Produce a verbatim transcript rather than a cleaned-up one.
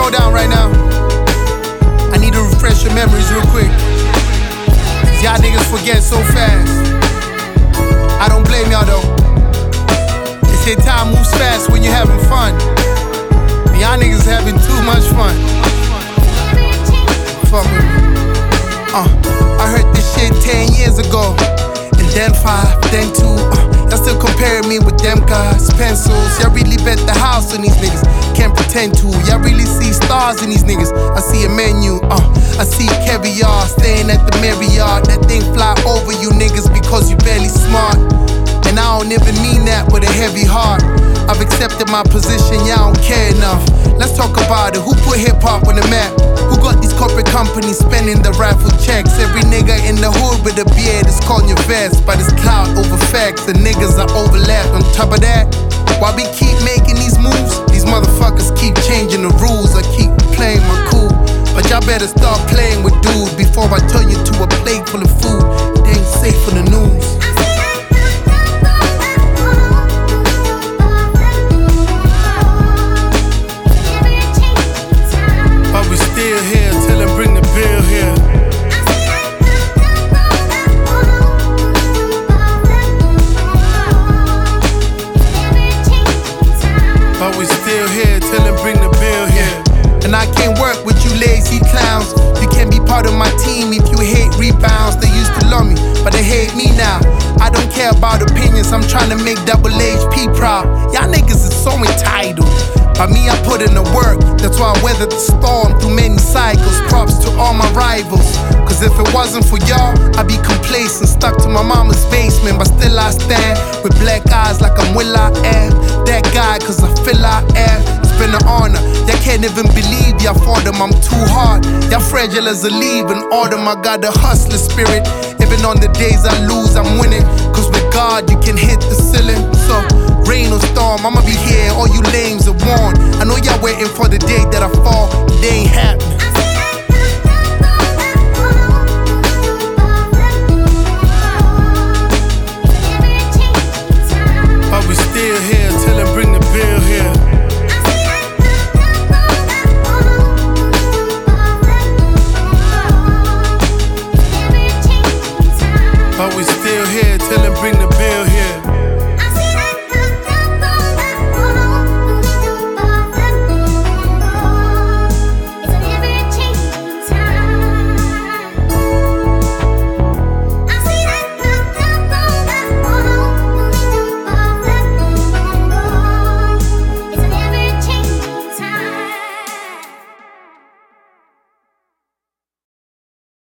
slow down right now. I need to refresh your memories real quick. Cause y'all niggas forget so fast. I don't blame y'all though. They say time moves fast when you're having fun. And y'all niggas having too much fun. Fuck with me. Uh, I heard this shit ten years ago. And then five, then two. Uh, y'all still comparing me with them guys. Pencils, y'all really bet the house on these niggas. Can't pretend to. Y'all really see stars in these niggas. I see a menu. Uh, I see caviar staying at the Marriott. That thing fly over you niggas because you barely smart. And I don't even mean that with a heavy heart. I've accepted my position, y'all don't care enough. Let's talk about it. Who put hip-hop on the map? Who got these corporate companies spending the raffle checks? Every nigga in the hood with a beard is calling your vest. But it's clout over facts, the niggas are overlapped. On top of that, while we keep making these moves, these motherfuckers keep changing the rules. I keep playing my cool, but y'all better start playing with dude before I turn you to a plate full of food. It ain't safe for the news. But we still here, tell them bring the bill here. But we still here, tell them bring the bill here. And I can't work with you lazy clowns. You can't be part of my team if you hate rebounds. They used to love me, but they hate me now. I don't care about opinions, I'm trying to make Double H P proud. Y'all niggas is so entitled. By me, I put in the work. That's why I weathered the storm through many cycles. Props to all my rivals. Cause if it wasn't for y'all, I'd be complacent, stuck to my mama's basement. But still I stand with black eyes like I'm Will I Am. That guy, cause I feel I am. It's been an honor. Y'all can't even believe y'all for them, I'm too hard. Y'all fragile as a leaf and autumn. I got a hustler spirit. Even on the days I lose, I'm winning. Cause with God, you can hit the ceiling. So, rain or storm, I'ma be here. All you lames are warned. I know y'all waiting for the day that I fall. They ain't happening.